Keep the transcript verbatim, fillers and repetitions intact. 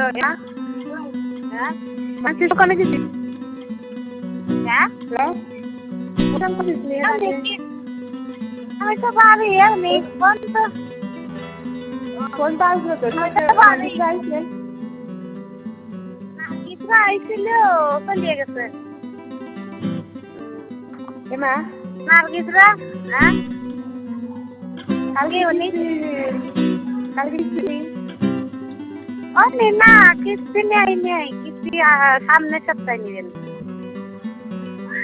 হ্যাঁ মাসি দোকানে গেছি হ্যাঁ দোকান করিস নি আমি তো ভাবি এমনি ফোন তো ফোনটা আসলো তো আইছিল চলিয়ে গেছে এমা নার্গিসরা হ্যাঁ কালকে উনি কালকে কিস্তি অনেক না কিস্তি নেই নেই কিস্তি সামনের সপ্তাহে নেবেন